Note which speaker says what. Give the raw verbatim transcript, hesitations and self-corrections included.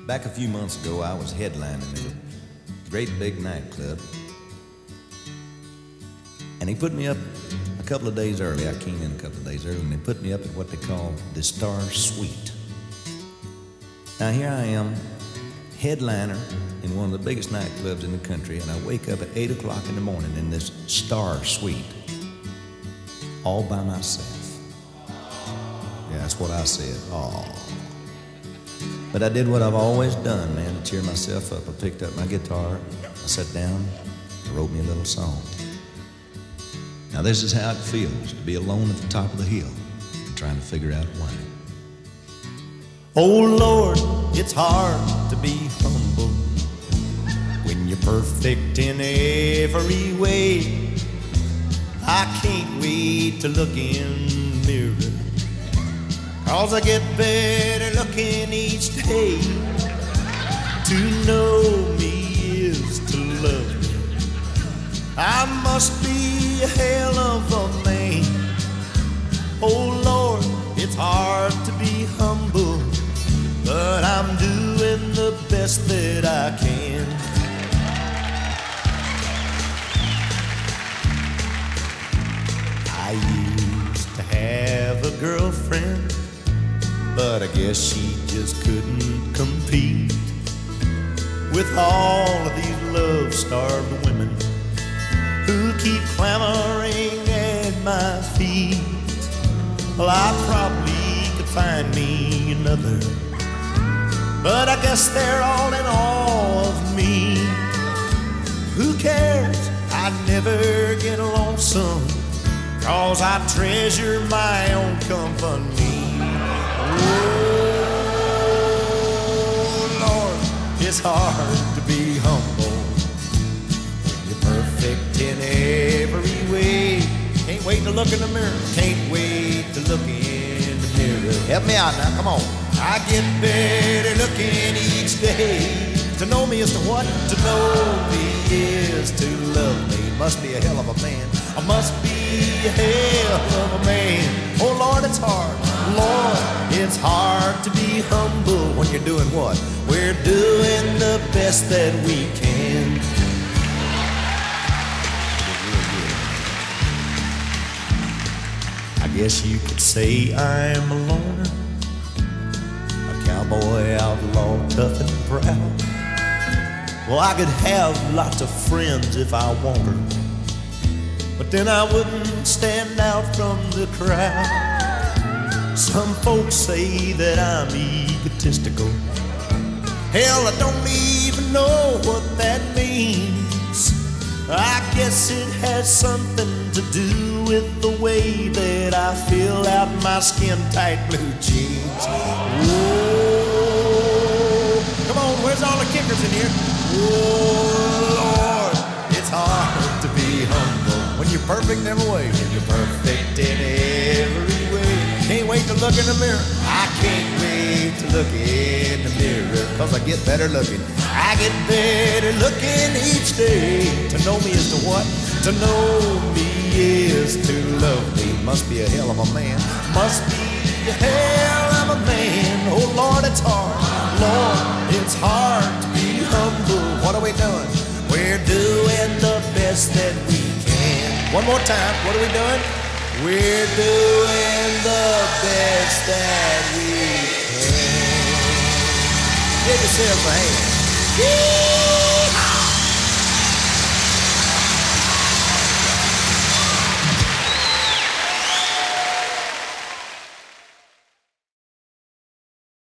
Speaker 1: Back a few months ago, I was headlining at a great big nightclub, and he put me up a couple of days early. I came in a couple of days early, and they put me up at what they call the Star Suite. Now here I am, headliner in one of the biggest nightclubs in the country, and I wake up at eight o'clock in the morning in this Star Suite, all by myself. Yeah, that's what I said. Aw. But I did what I've always done, man, to cheer myself up. I picked up my guitar, I sat down, I wrote me a little song. Now this is how it feels to be alone at the top of the hill and trying to figure out why. Oh Lord, it's hard to be humble when you're perfect in every way. I can't wait to look in the mirror, 'cause I get better looking each day. To know me is to love me. I must be a hell of a man. Oh Lord, it's hard to be humble, but I'm doing the best that I can. I used to have a girlfriend, but I guess she just couldn't compete with all of these love-starved women who keep clamoring at my feet. Well, I probably could find me another, but I guess they're all in awe of me. Who cares? I never get lonesome, 'cause I treasure my own company. Oh, Lord, it's hard to be humble when you're perfect in every way. Can't wait to look in the mirror. Can't wait to look in the mirror. Help me out now, come on. I get better looking each day. To know me is to what? To know me is to love me. Must be a hell of a man. I must be a hell of a man. Oh Lord, it's hard. Lord, it's hard to be humble when you're doing what? We're doing the best that we can. I guess you could say I'm a loner, a cowboy outlaw, tough and proud. Well, I could have lots of friends if I wanted, but then I wouldn't stand out from the crowd. Some folks say that I'm egotistical. Hell, I don't even know what that means. I guess it has something to do with the way that I fill out my skin-tight blue jeans. Whoa, come on, where's all the kickers in here? Oh, Lord, it's hard to be humble when you're perfect in every way. When you're perfect in every way. Can't wait to look in the mirror. I can't wait to look in the mirror, 'cause I get better looking. I get better looking each day. To know me is to what? To know me is to love me. Must be a hell of a man. Must be a hell of a man. Oh Lord, it's hard. Lord, it's hard to be humble. What are we doing? We're doing the best that we can. One more time. What are we doing? We're doing the best that we can. Give yourself a hand. Yeah!